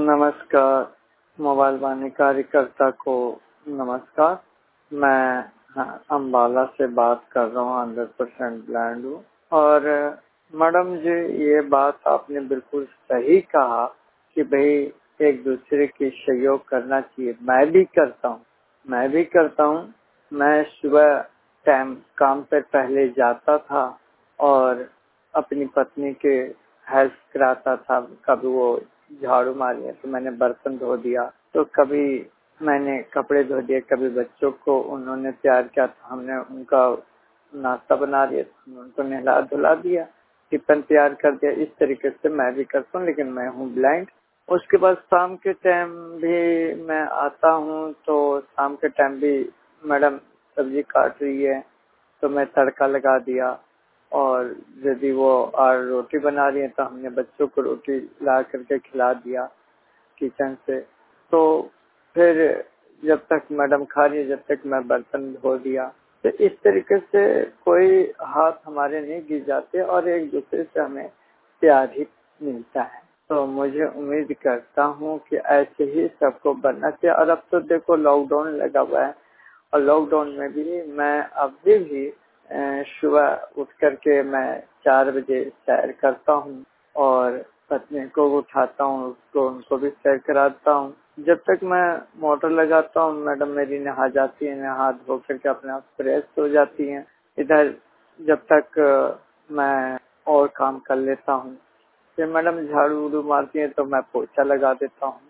नमस्कार, मोबाइल वाणी कार्यकर्ता को नमस्कार। मैं अम्बाला से बात कर रहा हूँ, 100% ब्लाइंड हूँ। और मैडम जी, ये बात आपने बिल्कुल सही कहा कि भाई एक दूसरे की सहयोग करना चाहिए। मैं भी करता हूँ। मैं सुबह टाइम काम पर पहले जाता था और अपनी पत्नी के हेल्प कराता था। कभी वो झाड़ू मारी है तो मैंने बर्तन धो दिया, तो कभी मैंने कपड़े धो दिए, कभी बच्चों को उन्होंने तैयार किया तो हमने उनका नाश्ता बना दिया, तो उनको नहला धुला दिया, टिफिन तैयार कर दिया। इस तरीके से मैं भी करता हूँ, लेकिन मैं हूँ ब्लाइंड। उसके बाद शाम के टाइम भी मैं आता हूँ, तो शाम के टाइम भी मैडम सब्जी काट रही है तो मैं तड़का लगा दिया, और यदि वो और रोटी बना रही है तो हमने बच्चों को रोटी ला करके खिला दिया किचन से। तो फिर जब तक मैडम खा रही है, जब तक मैं बर्तन धो दिया। तो इस तरीके से कोई हाथ हमारे नहीं गिर जाते और एक दूसरे से हमें प्यार ही मिलता है। तो मुझे उम्मीद करता हूँ कि ऐसे ही सबको बनना चाहिए। और अब तो देखो लॉकडाउन लगा हुआ है, और लॉकडाउन में भी मैं अभी भी सुबह उठ करके मैं 4 बजे सैर करता हूँ और पत्नी को उठाता हूँ, उसको उनको भी सैर कराता हूँ। जब तक मैं मोटर लगाता हूँ, मैडम मेरी नहा जाती है, नहा धो करके अपने आप फ्रेश हो जाती हैं। इधर जब तक मैं और काम कर लेता हूँ, फिर मैडम झाड़ू उड़ू मारती है तो मैं पोछा लगा देता हूँ।